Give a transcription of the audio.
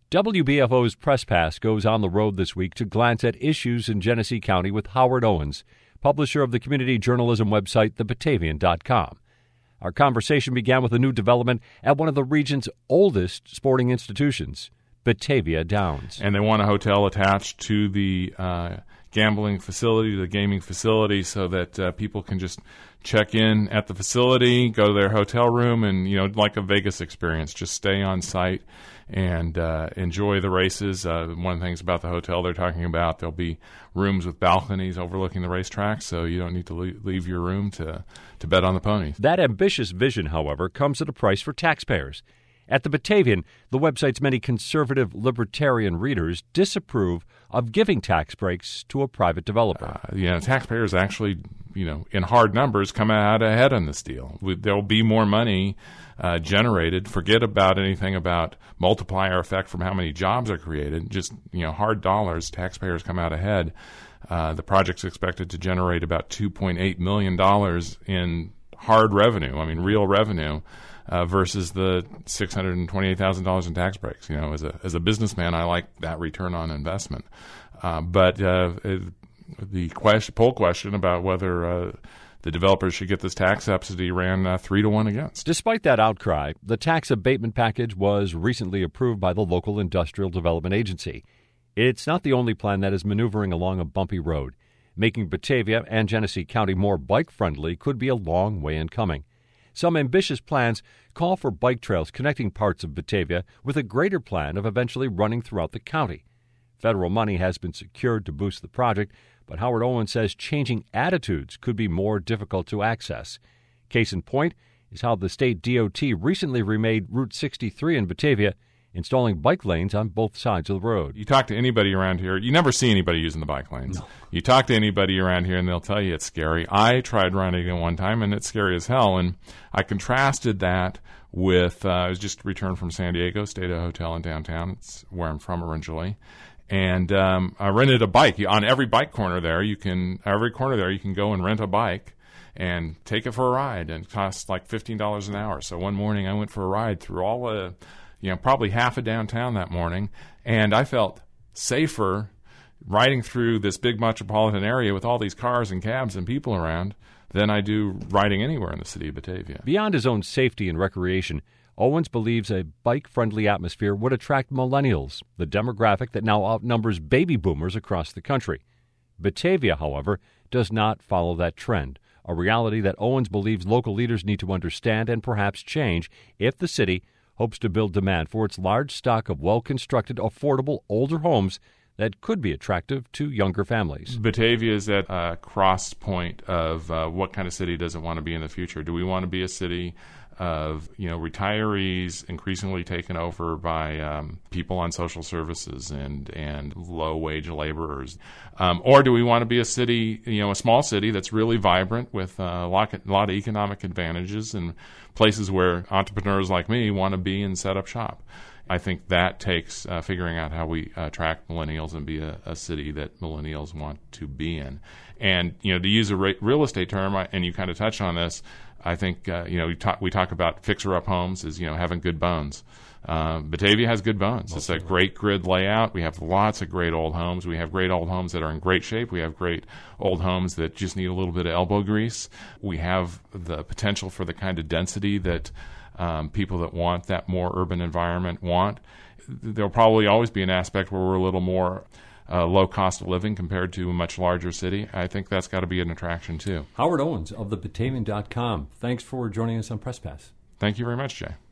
WBFO's Press Pass goes on the road this week to glance at issues in Genesee County with Howard Owens, publisher of the community journalism website, thebatavian.com. Our conversation began with a new development at one of the region's oldest sporting institutions, Batavia Downs. And they want a hotel attached to the gambling facility, the gaming facility, so that people can just check in at the facility, go to their hotel room, and, like a Vegas experience, just stay on site and enjoy the races. One of the things about the hotel they're talking about, there'll be rooms with balconies overlooking the racetrack, so you don't need to leave your room to bet on the ponies. That ambitious vision, however, comes at a price for taxpayers. At the Batavian, the website's many conservative libertarian readers disapprove of giving tax breaks to a private developer. Taxpayers actually, in hard numbers, come out ahead on this deal. There'll be more money generated. Forget about anything about multiplier effect from how many jobs are created. Just, hard dollars, taxpayers come out ahead. The project's expected to generate about $2.8 million in hard revenue, real revenue, versus the $628,000 in tax breaks. As a businessman, I like that return on investment. But the poll question about whether the developers should get this tax subsidy ran 3-1 against. Despite that outcry, the tax abatement package was recently approved by the local industrial development agency. It's not the only plan that is maneuvering along a bumpy road. Making Batavia and Genesee County more bike-friendly could be a long way in coming. Some ambitious plans call for bike trails connecting parts of Batavia with a greater plan of eventually running throughout the county. Federal money has been secured to boost the project, but Howard Owens says changing attitudes could be more difficult to access. Case in point is how the state DOT recently remade Route 63 in Batavia, installing bike lanes on both sides of the road. You talk to anybody around here, you never see anybody using the bike lanes. No. You talk to anybody around here and they'll tell you it's scary. I tried running it one time and it's scary as hell, and I contrasted that with, I was just returned from San Diego, stayed at a hotel in downtown. It's where I'm from originally. And I rented a bike. On every corner there, you can go and rent a bike and take it for a ride, and it costs like $15 an hour. So one morning I went for a ride through all the probably half of downtown that morning, and I felt safer riding through this big metropolitan area with all these cars and cabs and people around than I do riding anywhere in the city of Batavia. Beyond his own safety and recreation, Owens believes a bike-friendly atmosphere would attract millennials, the demographic that now outnumbers baby boomers across the country. Batavia, however, does not follow that trend, a reality that Owens believes local leaders need to understand and perhaps change if the city hopes to build demand for its large stock of well-constructed, affordable, older homes that could be attractive to younger families. Batavia is at a cross point of what kind of city does it want to be in the future? Do we want to be a city of retirees increasingly taken over by people on social services and low-wage laborers? Or do we want to be a city, a small city that's really vibrant with a lot of economic advantages and places where entrepreneurs like me want to be and set up shop? I think that takes figuring out how we attract millennials and be a city that millennials want to be in. And, to use a real estate term, and you kind of touched on this, I think, we talk about fixer-up homes as, having good bones. Batavia has good bones. It's a great grid layout. We have lots of great old homes. We have great old homes that are in great shape. We have great old homes that just need a little bit of elbow grease. We have the potential for the kind of density that people that want that more urban environment want. There'll probably always be an aspect where we're a little more low cost of living compared to a much larger city. I think that's got to be an attraction too. Howard Owens of thebatavian.com. Thanks for joining us on Press Pass. Thank you very much, Jay.